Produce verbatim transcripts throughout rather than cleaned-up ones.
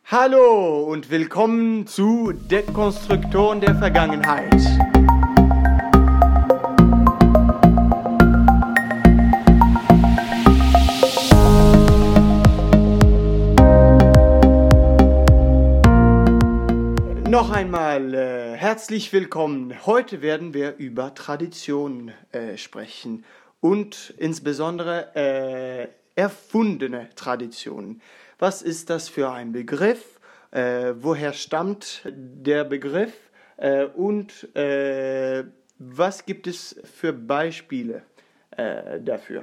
Hallo und willkommen zu Dekonstruktoren der Vergangenheit. Noch einmal äh, herzlich willkommen. Heute werden wir über Traditionen äh, sprechen und insbesondere äh, erfundene Traditionen. Was ist das für ein Begriff? Äh, woher stammt der Begriff? Äh, und äh, was gibt es für Beispiele äh, dafür?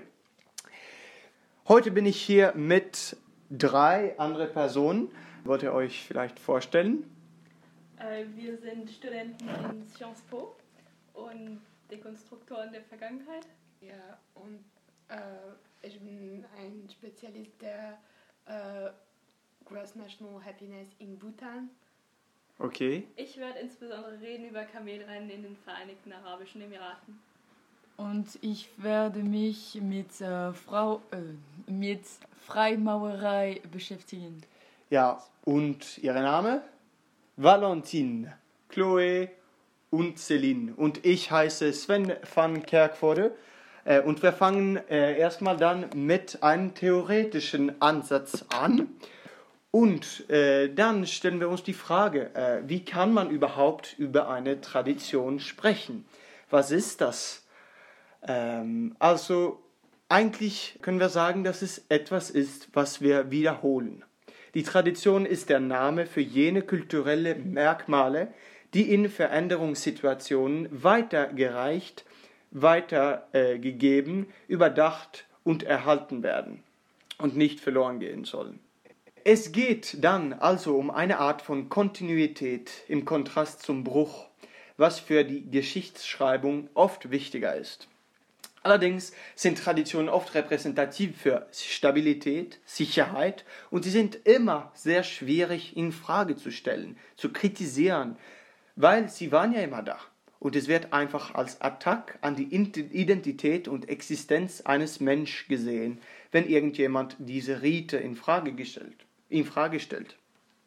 Heute bin ich hier mit drei anderen Personen. Wollt ihr euch vielleicht vorstellen? Äh, wir sind Studenten in Sciences Po und Dekonstruktoren der Vergangenheit. Ja, und äh, ich bin ein Spezialist der äh, Gross National Happiness in Bhutan. Okay. Ich werde insbesondere reden über Kamelrennen in den Vereinigten Arabischen Emiraten. Und ich werde mich mit, äh, Frau, äh, mit Freimaurerei beschäftigen. Ja, und Ihr Name? Valentine, Chloe und Celine. Und ich heiße Sven van Kerkvoorde. Äh, und wir fangen äh, erstmal dann mit einem theoretischen Ansatz an. Und äh, dann stellen wir uns die Frage, äh, wie kann man überhaupt über eine Tradition sprechen? Was ist das? Ähm, also eigentlich können wir sagen, dass es etwas ist, was wir wiederholen. Die Tradition ist der Name für jene kulturelle Merkmale, die in Veränderungssituationen weitergereicht, weitergegeben, äh, überdacht und erhalten werden und nicht verloren gehen sollen. Es geht dann also um eine Art von Kontinuität im Kontrast zum Bruch, was für die Geschichtsschreibung oft wichtiger ist. Allerdings sind Traditionen oft repräsentativ für Stabilität, Sicherheit und sie sind immer sehr schwierig in Frage zu stellen, zu kritisieren, weil sie waren ja immer da. Und es wird einfach als Attack an die Identität und Existenz eines Menschen gesehen, wenn irgendjemand diese Rite in Frage gestellt, in Frage stellt.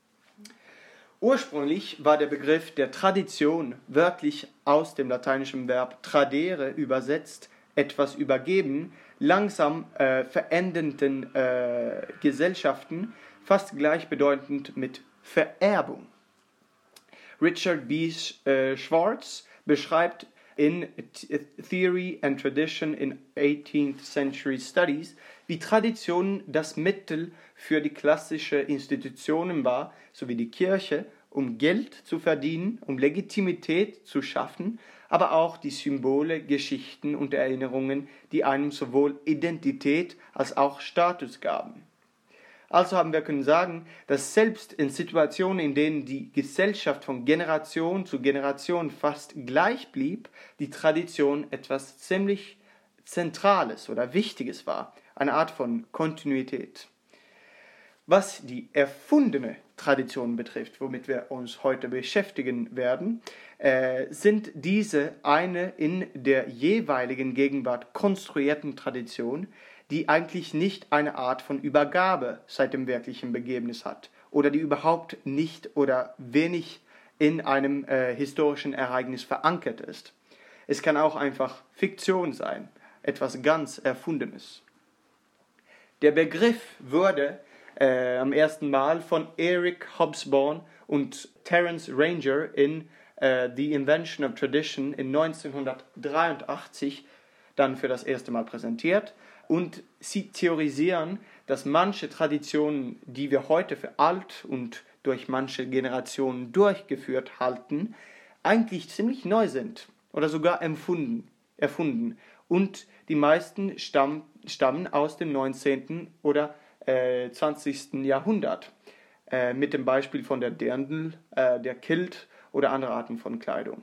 Ursprünglich war der Begriff der Tradition wörtlich aus dem lateinischen Verb tradere übersetzt, etwas übergeben, langsam äh, verändernden äh, Gesellschaften, fast gleichbedeutend mit Vererbung. Richard B. Schwartz beschreibt in Theory and Tradition in eighteenth Century Studies, wie Tradition das Mittel für die klassischen Institutionen war, sowie die Kirche, um Geld zu verdienen, um Legitimität zu schaffen, aber auch die Symbole, Geschichten und Erinnerungen, die einem sowohl Identität als auch Status gaben. Also haben wir können sagen, dass selbst in Situationen, in denen die Gesellschaft von Generation zu Generation fast gleich blieb, die Tradition etwas ziemlich Zentrales oder Wichtiges war, eine Art von Kontinuität. Was die erfundene Tradition betrifft, womit wir uns heute beschäftigen werden, äh, sind diese eine in der jeweiligen Gegenwart konstruierten Tradition, die eigentlich nicht eine Art von Übergabe seit dem wirklichen Begebnis hat oder die überhaupt nicht oder wenig in einem äh, historischen Ereignis verankert ist. Es kann auch einfach Fiktion sein, etwas ganz Erfundenes. Der Begriff wurde äh, am ersten Mal von Eric Hobsbawm und Terence Ranger in äh, The Invention of Tradition in neunzehnhundertdreiundachtzig dann für das erste Mal präsentiert. Und sie theorisieren, dass manche Traditionen, die wir heute für alt und durch manche Generationen durchgeführt halten, eigentlich ziemlich neu sind oder sogar empfunden, erfunden. Und die meisten stamm, stammen aus dem neunzehnten oder äh, zwanzigsten Jahrhundert, äh, mit dem Beispiel von der Dirndl, äh, der Kilt oder andere Arten von Kleidung.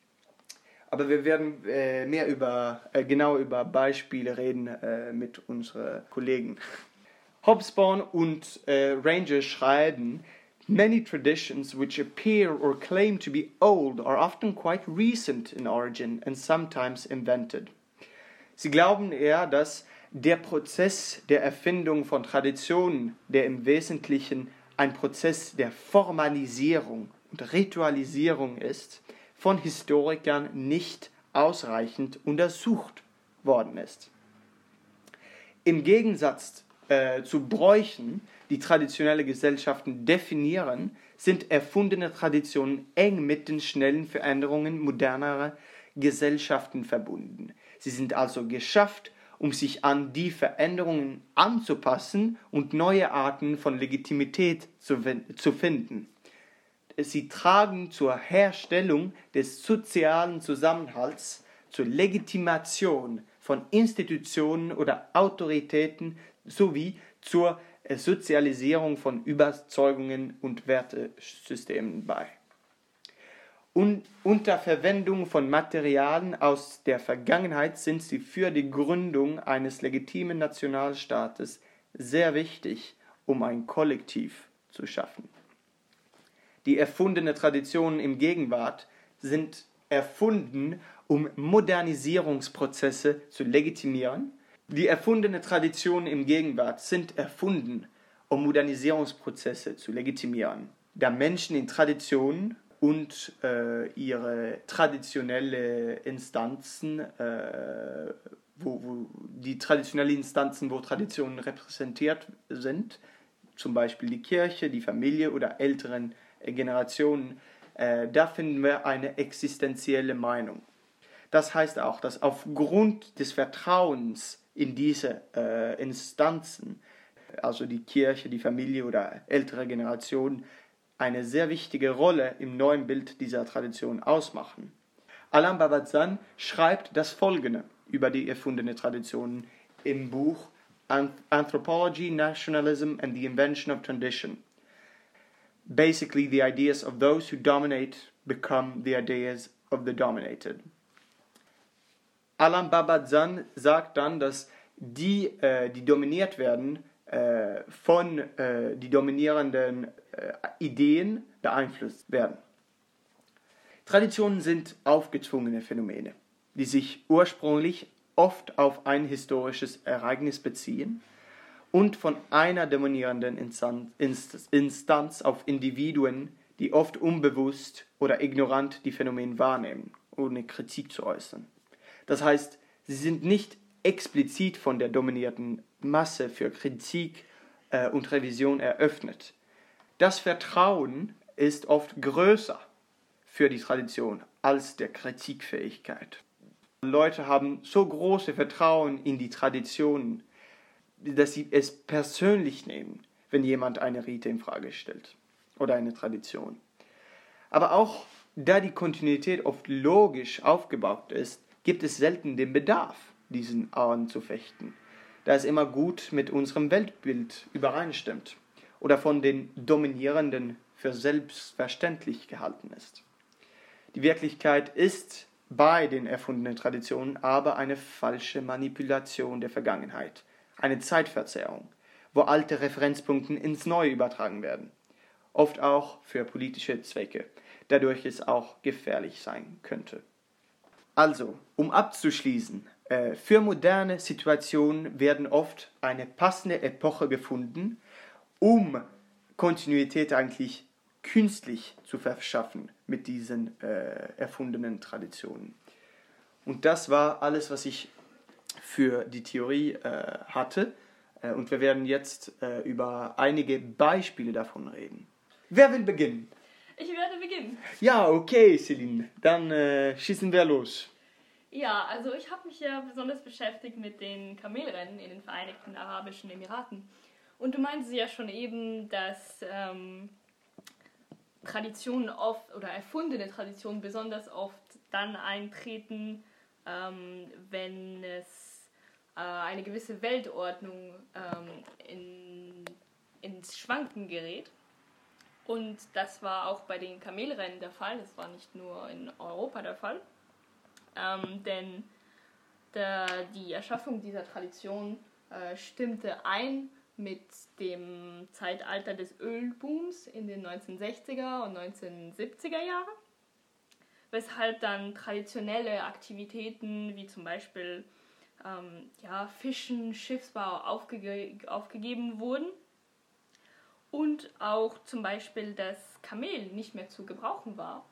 Aber wir werden äh, mehr über, äh, genau über Beispiele reden äh, mit unseren Kollegen. Hobsbawm und äh, Ranger schreiben, many traditions which appear or claim to be old are often quite recent in origin and sometimes invented. Sie glauben eher, dass der Prozess der Erfindung von Traditionen, der im Wesentlichen ein Prozess der Formalisierung und Ritualisierung ist, von Historikern nicht ausreichend untersucht worden ist. Im Gegensatz äh, zu Bräuchen, die traditionelle Gesellschaften definieren, sind erfundene Traditionen eng mit den schnellen Veränderungen modernerer Gesellschaften verbunden. Sie sind also geschafft, um sich an die Veränderungen anzupassen und neue Arten von Legitimität zu, zu finden. Sie tragen zur Herstellung des sozialen Zusammenhalts, zur Legitimation von Institutionen oder Autoritäten sowie zur Sozialisierung von Überzeugungen und Wertesystemen bei. Und unter Verwendung von Materialien aus der Vergangenheit sind sie für die Gründung eines legitimen Nationalstaates sehr wichtig, um ein Kollektiv zu schaffen. Die erfundenen Traditionen im Gegenwart sind erfunden, um Modernisierungsprozesse zu legitimieren. Die erfundenen Traditionen im Gegenwart sind erfunden, um Modernisierungsprozesse zu legitimieren, da Menschen in Traditionen und äh, ihre traditionelle Instanzen, äh, wo, wo die traditionellen Instanzen, wo Traditionen repräsentiert sind, zum Beispiel die Kirche, die Familie oder älteren Generationen, äh, da finden wir eine existenzielle Meinung. Das heißt auch, dass aufgrund des Vertrauens in diese äh, Instanzen, also die Kirche, die Familie oder ältere Generationen, eine sehr wichtige Rolle im neuen Bild dieser Tradition ausmachen. Alain Babazan schreibt das Folgende über die erfundene Traditionen im Buch Anthropology, Nationalism and the Invention of Tradition. Basically, the ideas of those who dominate become the ideas of the dominated. Alain Babazan sagt dann, dass die, äh, die dominiert werden, äh, von äh, die dominierenden äh, Ideen beeinflusst werden. Traditionen sind aufgezwungene Phänomene, die sich ursprünglich oft auf ein historisches Ereignis beziehen und von einer dominierenden Instanz auf Individuen, die oft unbewusst oder ignorant die Phänomene wahrnehmen, ohne Kritik zu äußern. Das heißt, sie sind nicht explizit von der dominierten Masse für Kritik äh, und Revision eröffnet. Das Vertrauen ist oft größer für die Tradition als der Kritikfähigkeit. Leute haben so große Vertrauen in die Traditionen, dass sie es persönlich nehmen, wenn jemand eine Rite in Frage stellt oder eine Tradition. Aber auch da die Kontinuität oft logisch aufgebaut ist, gibt es selten den Bedarf, diesen anzufechten, da es immer gut mit unserem Weltbild übereinstimmt oder von den Dominierenden für selbstverständlich gehalten ist. Die Wirklichkeit ist bei den erfundenen Traditionen aber eine falsche Manipulation der Vergangenheit, eine Zeitverzerrung, wo alte Referenzpunkte ins Neue übertragen werden, oft auch für politische Zwecke, dadurch es auch gefährlich sein könnte. Also, um abzuschließen, äh, für moderne Situationen werden oft eine passende Epoche gefunden, um Kontinuität eigentlich künstlich zu verschaffen mit diesen äh, erfundenen Traditionen. Und das war alles, was ich für die Theorie äh, hatte. Äh, und wir werden jetzt äh, über einige Beispiele davon reden. Wer will beginnen? Ich werde beginnen. Ja, okay, Celine. Dann äh, schießen wir los. Ja, also ich habe mich ja besonders beschäftigt mit den Kamelrennen in den Vereinigten Arabischen Emiraten. Und du meintest ja schon eben, dass ähm, Traditionen oft oder erfundene Traditionen besonders oft dann eintreten, ähm, wenn es äh, eine gewisse Weltordnung ähm, in, ins Schwanken gerät. Und das war auch bei den Kamelrennen der Fall, das war nicht nur in Europa der Fall. Ähm, denn der, die Erschaffung dieser Tradition äh, stimmte ein mit dem Zeitalter des Ölbooms in den neunzehnhundertsechziger und neunzehnhundertsiebziger Jahren, weshalb dann traditionelle Aktivitäten wie zum Beispiel ähm, ja, Fischen, Schiffsbau aufgege- aufgegeben wurden Und auch zum Beispiel das Kamel nicht mehr zu gebrauchen war.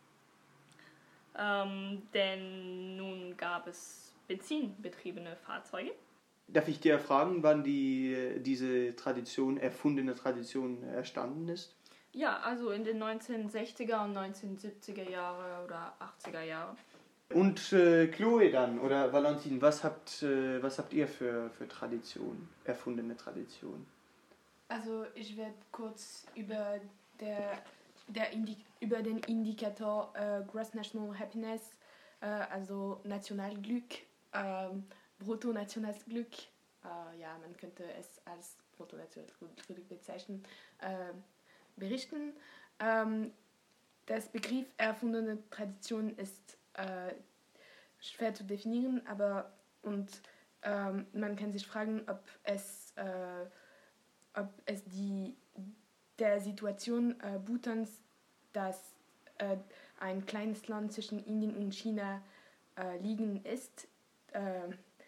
Ähm, denn nun gab es benzinbetriebene Fahrzeuge. Darf ich dir fragen, wann die, diese Tradition, erfundene Tradition erstanden ist? Ja, also in den neunzehnhundertsechziger und neunzehnhundertsiebziger Jahre oder achtziger Jahre. Und äh, Chloe dann, oder Valentin, was habt, äh, was habt ihr für, für Tradition, erfundene Tradition? Also ich werde kurz über, der, der Indi- über den Indikator äh, Gross National Happiness, äh, also Nationalglück, äh, Bruttonationalglück, äh, ja, man könnte es als Bruttonationalglück bezeichnen, äh, berichten. Ähm, das Begriff erfundene Tradition ist äh, schwer zu definieren, aber und ähm, man kann sich fragen, ob es, äh, ob es die, der Situation äh, Bhutans, dass äh, ein kleines Land zwischen Indien und China äh, liegen ist, äh,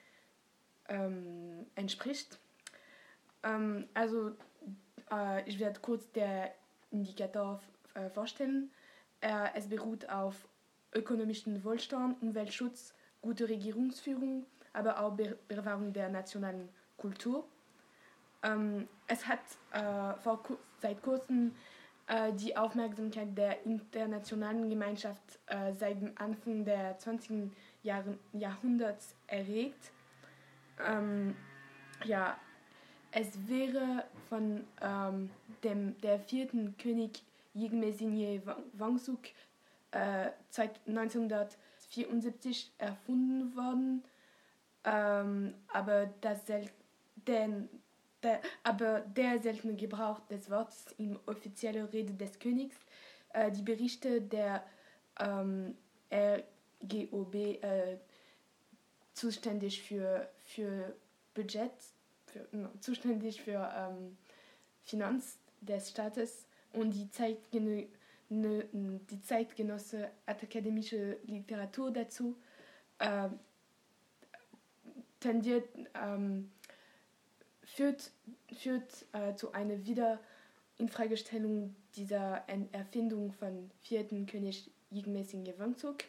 ähm, entspricht. Ähm, also äh, ich werde kurz den Indikator äh, vorstellen. Äh, es beruht auf ökonomischen Wohlstand, Umweltschutz, gute Regierungsführung, aber auch Be- Bewahrung der nationalen Kultur. Ähm, es hat äh, vor, seit kurzem äh, die Aufmerksamkeit der internationalen Gemeinschaft äh, seit dem Anfang des zwanzigsten Jahr- Jahrhunderts erregt. Ähm, ja, es wäre von ähm, dem der vierten König Jigme Singye Wangsuk äh, neunzehnhundertvierundsiebzig erfunden worden, ähm, aber, das sel- den, der, aber der seltene Gebrauch des Wortes in offizieller Rede des Königs, äh, die Berichte der ähm, R G O B äh, zuständig für, für Budget, für, no, zuständig für ähm, Finanz des Staates und die Zeitgeno- ne, die zeitgenössische akademische Literatur dazu äh, tendiert, ähm, führt, führt äh, zu einer Wiederinfragestellung dieser Erfindung von vierten König Jigme Singye Wangsuk.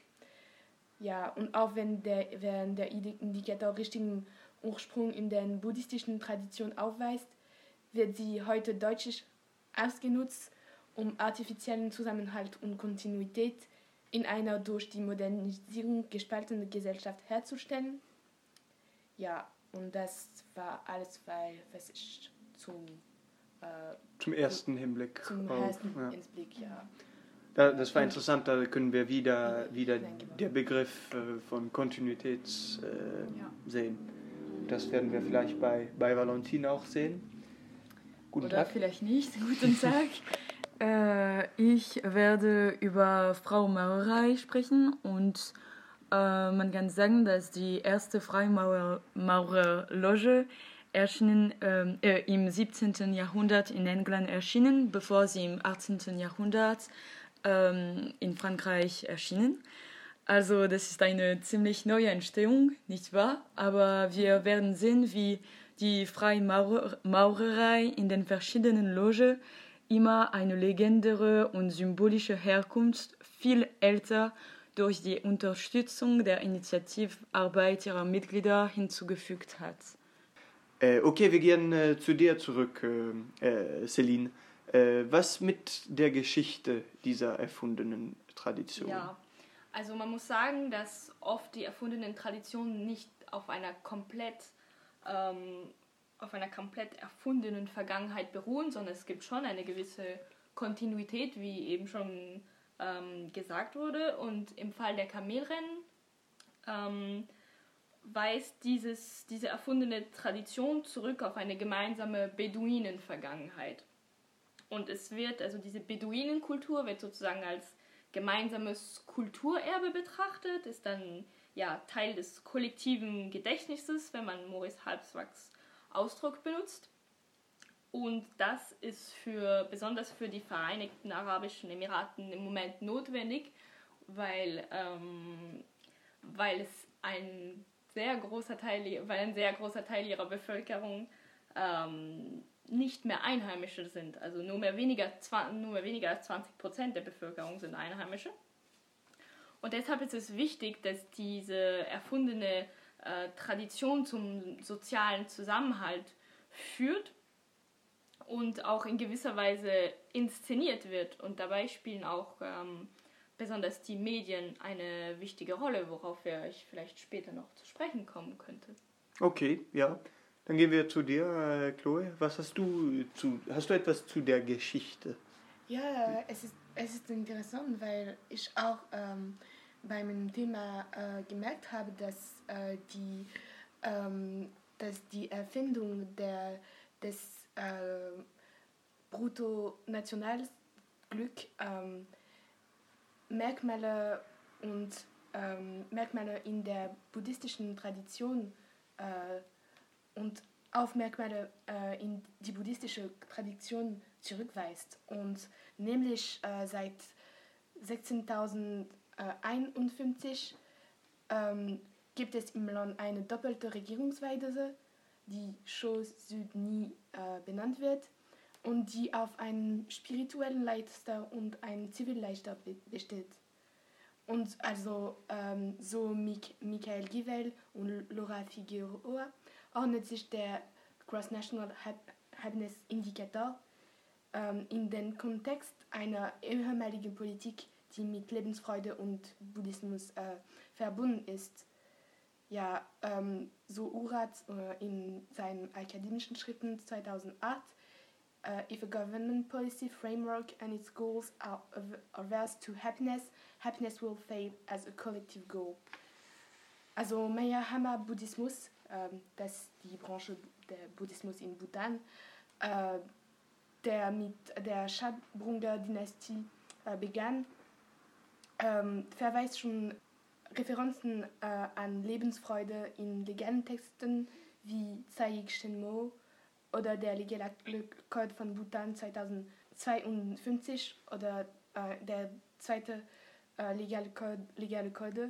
Ja, und auch wenn der, wenn der Indikator richtigen Ursprung in der buddhistischen Tradition aufweist, wird sie heute deutlich ausgenutzt, um artifiziellen Zusammenhalt und Kontinuität in einer durch die Modernisierung gespaltenen Gesellschaft herzustellen. Ja, und das war alles, weil, was ich zum, äh, Zum ersten Hinblick. zum auf, ersten ja. Hinblick, ja. Da, das war interessant, da können wir wieder, wieder den Begriff äh, von Kontinuität äh, Ja. sehen. Das werden wir vielleicht bei, bei Valentin auch sehen. Guten Oder Tag. vielleicht nicht. Guten Tag. äh, ich werde über Freimaurerei sprechen und äh, man kann sagen, dass die erste Freimaurerloge erschienen, äh, im siebzehnten Jahrhundert in England erschienen, bevor sie im achtzehnten Jahrhundert ähm, in Frankreich erschienen. Also das ist eine ziemlich neue Entstehung, nicht wahr? Aber wir werden sehen, wie die Freimaurerei in den verschiedenen Logen immer eine legendäre und symbolische Herkunft viel älter durch die Unterstützung der Initiativarbeit ihrer Mitglieder hinzugefügt hat. Äh, okay, wir gehen äh, zu dir zurück, äh, äh, Celine. Äh, was mit der Geschichte dieser erfundenen Tradition? Ja, also man muss sagen, dass oft die erfundenen Traditionen nicht auf einer komplett ähm, auf einer komplett erfundenen Vergangenheit beruhen, sondern es gibt schon eine gewisse Kontinuität, wie eben schon ähm, gesagt wurde. Und im Fall der Kamelrennen ähm, weist dieses, diese erfundene Tradition zurück auf eine gemeinsame Beduinenvergangenheit. Und es wird, also diese Beduinenkultur wird sozusagen als gemeinsames Kulturerbe betrachtet, ist dann ja Teil des kollektiven Gedächtnisses, wenn man Maurice Halbsbachs Ausdruck benutzt. Und das ist für, besonders für die Vereinigten Arabischen Emiraten im Moment notwendig, weil, ähm, weil es ein sehr großer Teil, weil ein sehr großer Teil ihrer Bevölkerung ähm, nicht mehr Einheimische sind. Also nur mehr weniger, nur mehr weniger als zwanzig Prozent der Bevölkerung sind Einheimische. Und deshalb ist es wichtig, dass diese erfundene äh, Tradition zum sozialen Zusammenhalt führt und auch in gewisser Weise inszeniert wird. Und dabei spielen auch ähm, besonders die Medien eine wichtige Rolle, worauf ich vielleicht später noch zu sprechen kommen könnte. Okay, ja. Dann gehen wir zu dir, äh, Chloe. Was hast du zu, hast du etwas zu der Geschichte? Ja, es ist, es ist interessant, weil ich auch ähm, bei meinem Thema äh, gemerkt habe, dass, äh, die, ähm, dass die Erfindung der, des äh, Bruttonationalglück ähm, Merkmale und ähm, Merkmale in der buddhistischen Tradition äh, und auf Merkmale äh, in die buddhistische Tradition zurückweist. Und nämlich äh, seit sechzehntausendeinundfünfzig ähm, gibt es im Land eine doppelte Regierungsweise, die Cho Sud Ni äh, benannt wird und die auf einen spirituellen Leiter und einen Zivilleiter be- besteht. Und also ähm, so Mik- Michael Givel und Laura Figueroa ordnet sich der Gross National Happiness Indicator ähm, in den Kontext einer ehemaligen Politik, die mit Lebensfreude und Buddhismus äh, verbunden ist. Ja, ähm, so Urat äh, in seinen akademischen Schriften zweitausendacht, Uh, if a government policy framework and its goals are averse to happiness, happiness will fade as a collective goal. Also Mayahama Buddhismus, ähm, das ist die Branche der Buddhismus in Bhutan, äh, der mit der Shabdrunga-Dynastie äh, begann, ähm, verweist schon Referenzen äh, an Lebensfreude in legalen Texten wie Tsaig Shenmo oder der Legale Code von Bhutan zweitausendzweiundfünfzig oder äh, der zweite äh, Legale Code, Legale Code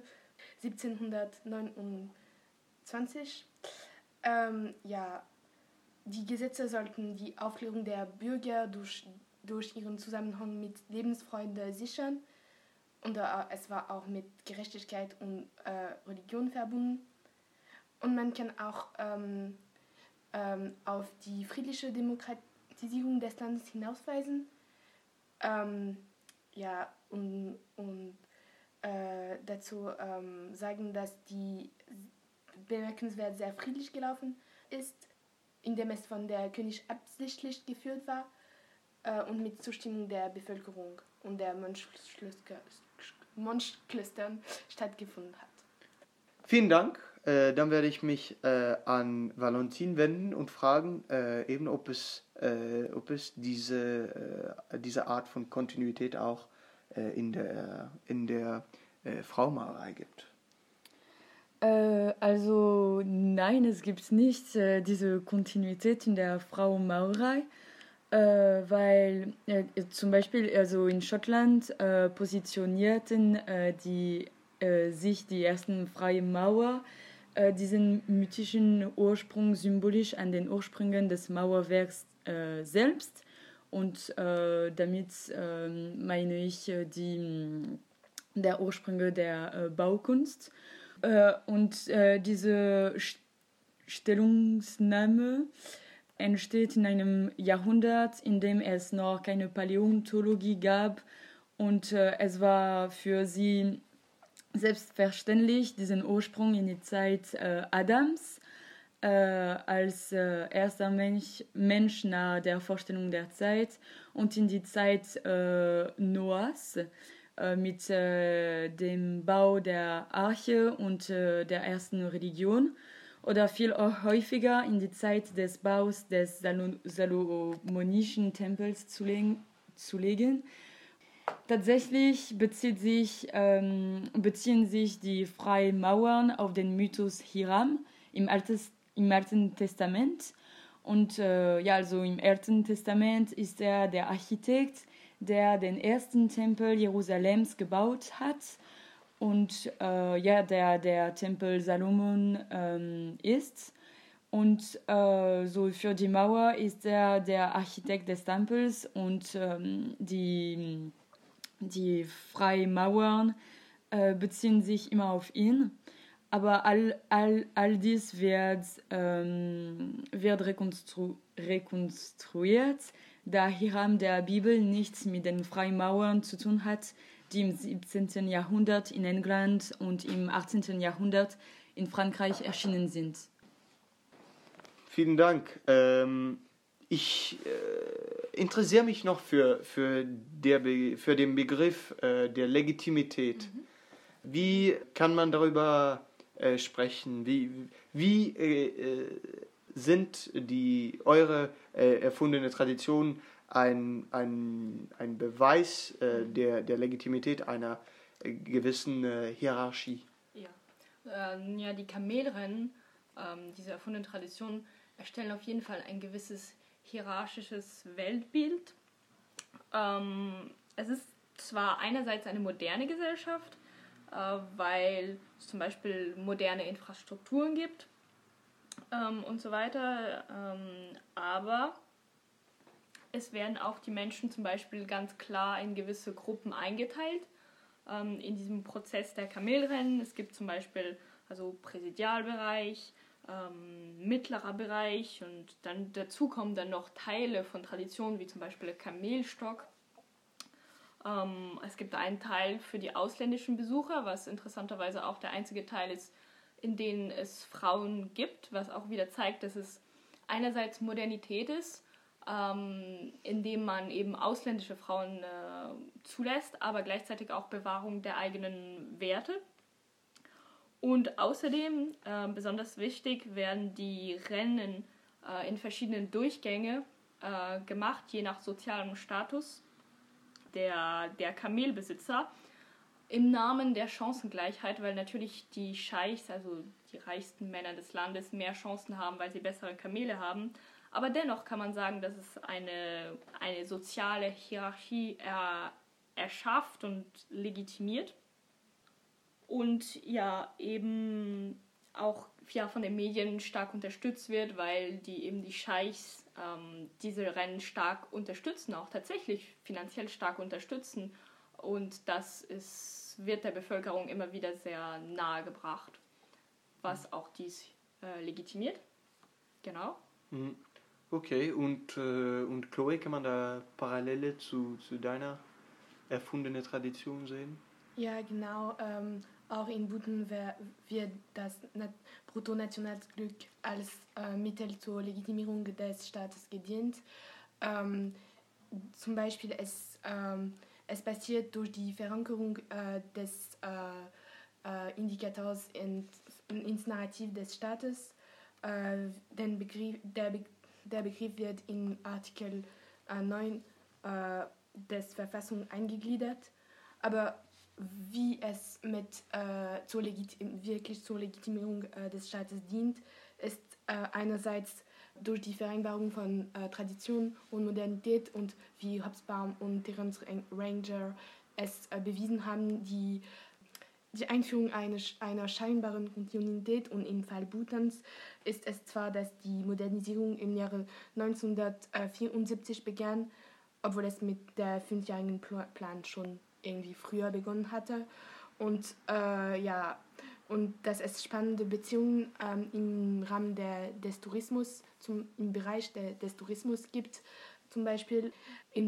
siebzehnhundertneunundzwanzig. Ähm, ja, die Gesetze sollten die Aufklärung der Bürger durch, durch ihren Zusammenhang mit Lebensfreude sichern und äh, es war auch mit Gerechtigkeit und äh, Religion verbunden. Und man kann auch ähm, auf die friedliche Demokratisierung des Landes hinausweisen. Ähm, ja, und, und äh, dazu ähm, sagen, dass die bemerkenswert sehr friedlich gelaufen ist, indem es von der König absichtlich geführt war äh, und mit Zustimmung der Bevölkerung und der Mönchklöstern stattgefunden hat. Vielen Dank. Äh, dann werde ich mich äh, an Valentin wenden und fragen, äh, eben ob es, äh, ob es diese, äh, diese Art von Kontinuität auch äh, in der, in der äh, Fraumalerei gibt. Äh, also nein, es gibt nicht äh, diese Kontinuität in der Fraumalerei, äh, weil äh, zum Beispiel also in Schottland äh, positionierten äh, die, äh, sich die ersten freien Mauer diesen mythischen Ursprung symbolisch an den Ursprüngen des Mauerwerks äh, selbst. Und äh, damit äh, meine ich äh, die, der Ursprünge der äh, Baukunst. Äh, und äh, diese Stellungnahme entsteht in einem Jahrhundert, in dem es noch keine Paläontologie gab. Und äh, es war für sie selbstverständlich diesen Ursprung in die Zeit äh, Adams äh, als äh, erster Mensch, Mensch nach der Vorstellung der Zeit und in die Zeit äh, Noahs äh, mit äh, dem Bau der Arche und äh, der ersten Religion oder viel häufiger in die Zeit des Baus des Salo- Salomonischen Tempels zu, le- zu legen. Tatsächlich bezieht sich, ähm, beziehen sich die Freimauern auf den Mythos Hiram im, Altes, im Alten Testament. Und äh, ja, also im Alten Testament ist er der Architekt, der den ersten Tempel Jerusalems gebaut hat. Und äh, ja, der der Tempel Salomon ähm, ist. Und äh, so für die Mauer ist er der Architekt des Tempels und ähm, die, die Freimauern äh, beziehen sich immer auf ihn. Aber all, all, all dies wird, ähm, wird rekonstru- rekonstruiert, da Hiram der Bibel nichts mit den Freimauern zu tun hat, die im siebzehnten. Jahrhundert in England und im achtzehnten. Jahrhundert in Frankreich erschienen sind. Vielen Dank. Ähm, ich äh, interessiere mich noch für, für, der Be- für den Begriff äh, der Legitimität. Mhm. Wie kann man darüber äh, sprechen? Wie, wie äh, sind die eure äh, erfundene Tradition ein, ein, ein Beweis äh, der, der Legitimität einer äh, gewissen äh, Hierarchie? Ja. Ähm, ja, die Kamelrennen, ähm, diese erfundene Tradition, erstellen auf jeden Fall ein gewisses hierarchisches Weltbild. Ähm, es ist zwar einerseits eine moderne Gesellschaft, äh, weil es zum Beispiel moderne Infrastrukturen gibt ähm, und so weiter, ähm, aber es werden auch die Menschen zum Beispiel ganz klar in gewisse Gruppen eingeteilt. Ähm, in diesem Prozess der Kamelrennen, es gibt zum Beispiel also Präsidialbereich, ähm, mittlerer Bereich und dann dazu kommen dann noch Teile von Traditionen, wie zum Beispiel der Kamelstock. Ähm, es gibt einen Teil für die ausländischen Besucher, was interessanterweise auch der einzige Teil ist, in dem es Frauen gibt, was auch wieder zeigt, dass es einerseits Modernität ist, ähm, indem man eben ausländische Frauen äh, zulässt, aber gleichzeitig auch Bewahrung der eigenen Werte. Und außerdem, äh, besonders wichtig, werden die Rennen äh, in verschiedenen Durchgänge äh, gemacht, je nach sozialem Status der, der Kamelbesitzer, im Namen der Chancengleichheit, weil natürlich die Scheichs, also die reichsten Männer des Landes, mehr Chancen haben, weil sie bessere Kamele haben. Aber dennoch kann man sagen, dass es eine, eine soziale Hierarchie er, erschafft und legitimiert. Und ja, eben auch ja, von den Medien stark unterstützt wird, weil die eben die Scheichs ähm, diese Rennen stark unterstützen, auch tatsächlich finanziell stark unterstützen. Und das ist, wird der Bevölkerung immer wieder sehr nahe gebracht, was auch dies äh, legitimiert. Genau. Okay, und, äh, und Chloe, kann man da Parallele zu, zu deiner erfundenen Tradition sehen? Ja, genau. Ähm, auch in Bhutan wird das Bruttonationalglück als äh, Mittel zur Legitimierung des Staates gedient. Ähm, zum Beispiel es, ähm, es passiert durch die Verankerung äh, des äh, äh, Indikators in, ins Narrativ des Staates. Äh, den Begriff, der, Be- der Begriff wird in Artikel äh, neun äh, des Verfassung eingegliedert. Aber wie es mit, äh, zur Legit- wirklich zur Legitimierung äh, des Staates dient, ist äh, einerseits durch die Vereinbarung von äh, Tradition und Modernität und wie Hobsbawm und Terence Ranger es äh, bewiesen haben, die, die Einführung einer, einer scheinbaren Kontinuität. Und im Fall Bhutans ist es zwar, dass die Modernisierung im Jahre neunzehnhundertvierundsiebzig begann, obwohl es mit der fünfjährigen Plan schon irgendwie früher begonnen hatte. Und äh, ja, und dass es spannende Beziehungen ähm, im Rahmen der, des Tourismus, zum, im Bereich der, des Tourismus gibt. Zum Beispiel, im,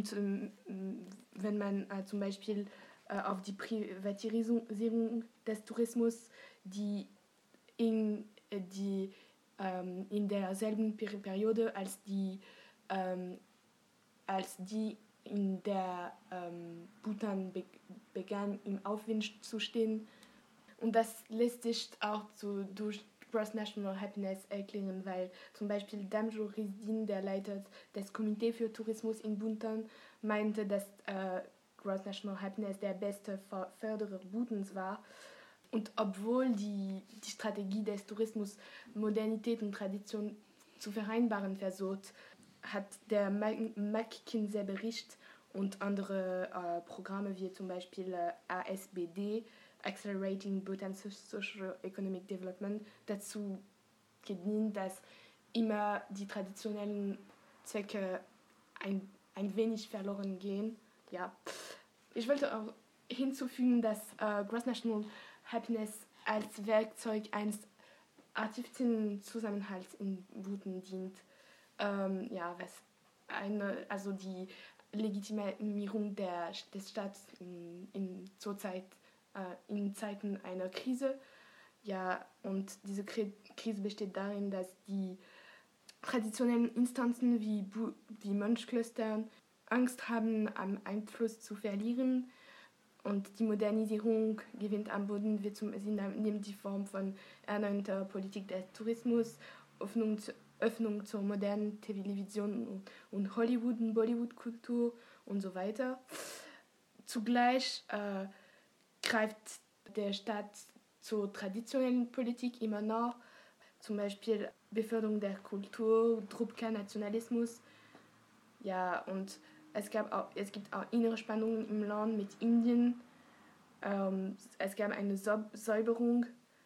wenn man äh, zum Beispiel äh, auf die Privatisierung des Tourismus, die in, die, ähm, in derselben Periode als die, ähm, als die in der ähm, Bhutan be- begann, im Aufwind zu stehen. Und das lässt sich auch zu, durch Gross National Happiness erklären, weil zum Beispiel Damjo Rizdin, der Leiter des Komitees für Tourismus in Bhutan, meinte, dass äh, Gross National Happiness der beste Förderer Bhutans war. Und obwohl die, die Strategie des Tourismus Modernität und Tradition zu vereinbaren versucht, hat der McKinsey-Bericht und andere äh, Programme wie zum Beispiel äh, A S B D, Accelerating Bhutan Socio-Economic Development, dazu gedient, dass immer die traditionellen Zwecke ein, ein wenig verloren gehen. Ja. Ich wollte auch hinzufügen, dass äh, Gross National Happiness als Werkzeug eines artifiziellen Zusammenhalts in Wuten dient. Ähm, ja, was eine, also die Legitimierung der, des Staates in, in, zur Zeit, äh, in Zeiten einer Krise. Ja, und diese Krise besteht darin, dass die traditionellen Instanzen wie, Bu- wie Mönchklöstern Angst haben, am Einfluss zu verlieren. Und die Modernisierung gewinnt am Boden, wird zum, sie nimmt die Form von erneuter Politik des Tourismus, Öffnung, Öffnung zur modernen Television und Hollywood- und Bollywood-Kultur und so weiter. Zugleich äh, greift der Staat zur traditionellen Politik immer noch, zum Beispiel Beförderung der Kultur, Drupka Nationalismus. Ja, und es, gab auch, es gibt auch innere Spannungen im Land mit Indien. Ähm, es gab eine Säuberung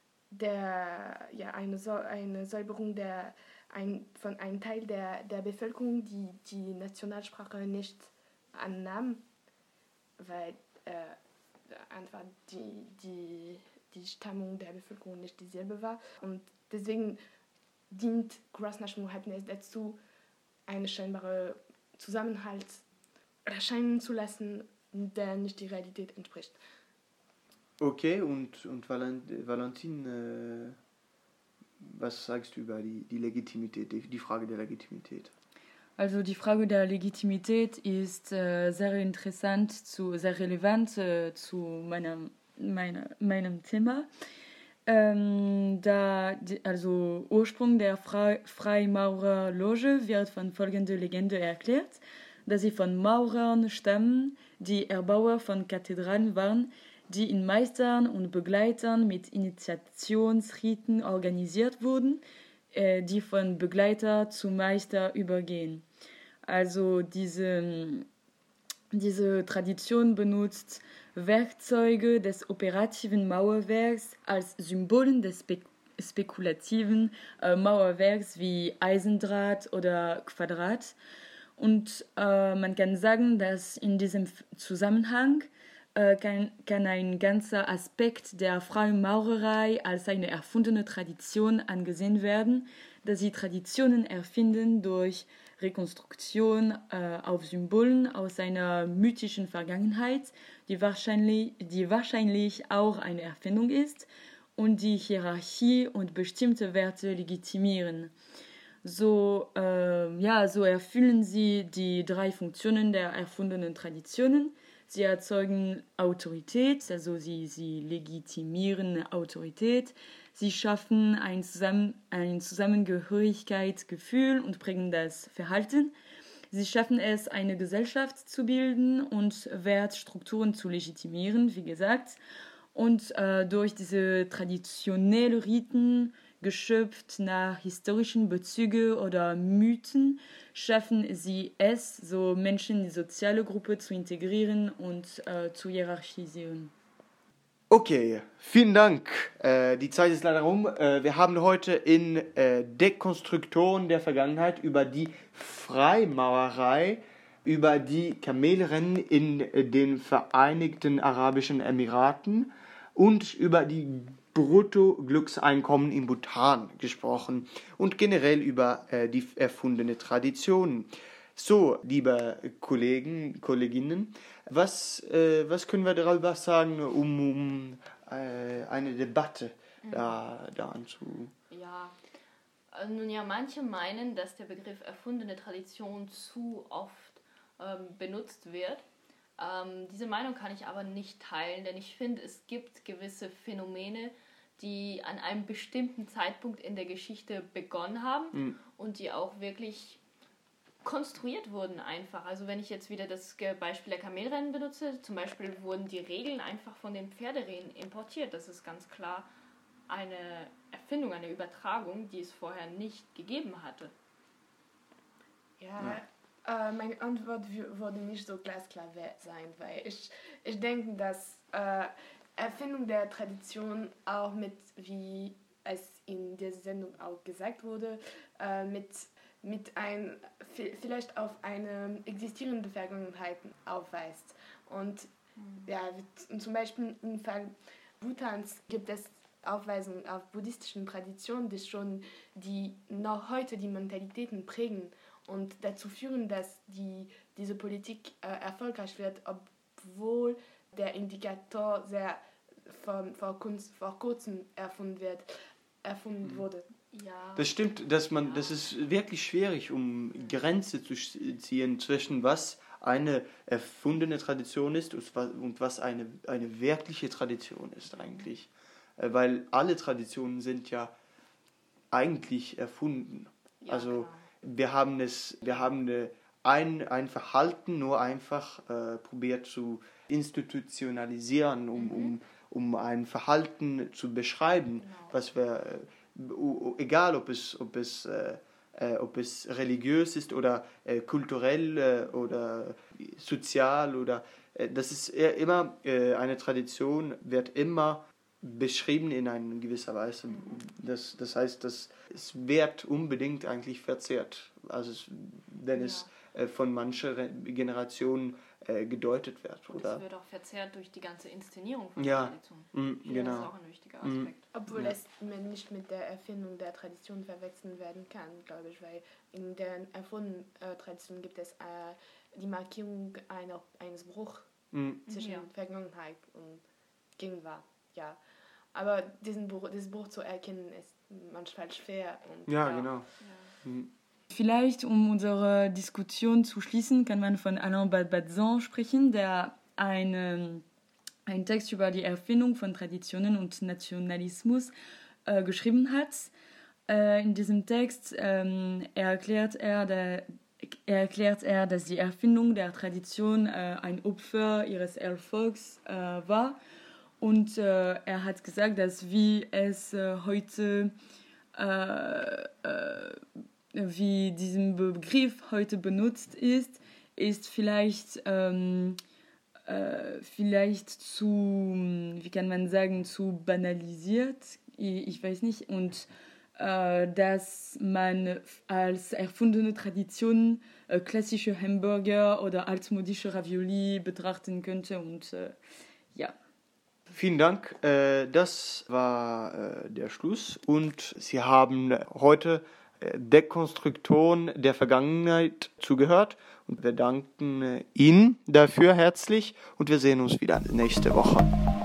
der, ja, eine, eine Säuberung der, ein, von einem Teil der, der Bevölkerung, die die Nationalsprache nicht annahm, weil äh, einfach die, die, die Stammung der Bevölkerung nicht dieselbe war. Und deswegen dient Gross National Happiness dazu, einen scheinbaren Zusammenhalt erscheinen zu lassen, der nicht die Realität entspricht. Okay, und, und Valentin, äh, was sagst du über die, die Legitimität, die, die Frage der Legitimität? Also die Frage der Legitimität ist äh, sehr interessant, zu, sehr relevant äh, zu meinem, meiner, meinem Thema. Ähm, da, die, also Ursprung der Fre- Freimaurerloge wird von folgender Legende erklärt, dass sie von Maurern stammen, die Erbauer von Kathedralen waren, die in Meistern und Begleitern mit Initiationsriten organisiert wurden, äh, die von Begleiter zu Meister übergehen. Also diese, diese Tradition benutzt Werkzeuge des operativen Mauerwerks als Symbolen des Spek- spekulativen äh, Mauerwerks wie Eisendraht oder Quadrat. Und äh, man kann sagen, dass in diesem Zusammenhang äh, kann, kann ein ganzer Aspekt der Freimaurerei als eine erfundene Tradition angesehen werden, da sie Traditionen erfinden durch Rekonstruktion äh, auf Symbolen aus einer mythischen Vergangenheit, die wahrscheinlich, die wahrscheinlich auch eine Erfindung ist und die Hierarchie und bestimmte Werte legitimieren. So, äh, ja, so erfüllen sie die drei Funktionen der erfundenen Traditionen. Sie erzeugen Autorität, also sie, sie legitimieren Autorität. Sie schaffen ein, Zusammen- ein Zusammengehörigkeitsgefühl und prägen das Verhalten. Sie schaffen es, eine Gesellschaft zu bilden und Wertstrukturen zu legitimieren, wie gesagt. Und äh, durch diese traditionellen Riten, geschöpft nach historischen Bezügen oder Mythen, schaffen sie es, so Menschen in die soziale Gruppe zu integrieren und äh, zu hierarchisieren. Okay, vielen Dank. Äh, die Zeit ist leider rum. Äh, wir haben heute in äh, Dekonstruktion der Vergangenheit über die Freimaurerei, über die Kamelrennen in äh, den Vereinigten Arabischen Emiraten und über die Bruttoglückseinkommen in Bhutan gesprochen und generell über äh, die erfundene Traditionen. So, liebe Kollegen, Kolleginnen, was, äh, was können wir darüber sagen, um, um äh, eine Debatte mhm. da, da anzu... Ja, also nun ja, manche meinen, dass der Begriff erfundene Tradition zu oft ähm, benutzt wird. Ähm, diese Meinung kann ich aber nicht teilen, denn ich finde, es gibt gewisse Phänomene, die an einem bestimmten Zeitpunkt in der Geschichte begonnen haben mhm. und die auch wirklich konstruiert wurden einfach. Also wenn ich jetzt wieder das Beispiel der Kamelrennen benutze, zum Beispiel wurden die Regeln einfach von den Pferderennen importiert. Das ist ganz klar eine Erfindung, eine Übertragung, die es vorher nicht gegeben hatte. Ja, ja. Äh, meine Antwort würde nicht so glasklar sein, weil ich, ich denke, dass äh, Erfindung der Tradition auch mit, wie es in dieser Sendung auch gesagt wurde, äh, mit, mit ein, vielleicht auf eine existierende Vergangenheit aufweist. Und mhm. ja, zum Beispiel im Fall Bhutans gibt es Aufweisungen auf buddhistischen Traditionen, die schon die noch heute die Mentalitäten prägen und dazu führen, dass die, diese Politik äh, erfolgreich wird, obwohl der Indikator sehr von, vor, Kunst, vor kurzem erfunden, wird, erfunden wurde. Ja. Das stimmt, dass man, ja. das ist wirklich schwierig, um Grenze zu ziehen zwischen was eine erfundene Tradition ist und was eine, eine wirkliche Tradition ist eigentlich. Weil alle Traditionen sind ja eigentlich erfunden. Ja, also genau. wir haben es, wir haben ein, ein Verhalten nur einfach äh, probiert zu institutionalisieren, um, mhm. um, um ein Verhalten zu beschreiben, genau. was wir, äh, egal ob es, ob es, äh, äh, ob es religiös ist oder äh, kulturell äh, oder sozial oder äh, das ist immer äh, eine Tradition wird immer beschrieben in einer gewisser Weise. Das, das heißt, dass es wird unbedingt eigentlich verzehrt, also es, wenn ja. es äh, von manchen Generationen äh, gedeutet wird. Und oder? Es wird auch verzerrt durch die ganze Inszenierung von ja. der Tradition. Mm, genau. Das ist auch ein wichtiger Aspekt. Mm. Obwohl ja. es nicht mit der Erfindung der Tradition verwechseln werden kann, glaube ich, weil in der erfundenen äh, Tradition gibt es äh, die Markierung einer, eines Bruchs mm. zwischen ja. Vergangenheit und Gegenwart. Ja. Aber diesen Bruch, diesen Bruch zu erkennen, ist manchmal schwer. Und, ja, ja, genau. Ja. Mhm. Vielleicht, um unsere Diskussion zu schließen, kann man von Alain Barbazan sprechen, der einen, einen Text über die Erfindung von Traditionen und Nationalismus äh, geschrieben hat. Äh, in diesem Text ähm, erklärt, er, der, erklärt er, dass die Erfindung der Tradition äh, ein Opfer ihres Erfolgs äh, war. Und äh, er hat gesagt, dass wie es äh, heute, äh, äh, wie diesen Begriff heute benutzt ist, ist vielleicht, ähm, äh, vielleicht zu, wie kann man sagen, zu banalisiert, ich, ich weiß nicht, und äh, dass man als erfundene Tradition äh, klassische Hamburger oder altmodische Ravioli betrachten könnte und äh, ja. Vielen Dank, das war der Schluss und Sie haben heute Dekonstruktion der Vergangenheit zugehört und wir danken Ihnen dafür herzlich und wir sehen uns wieder nächste Woche.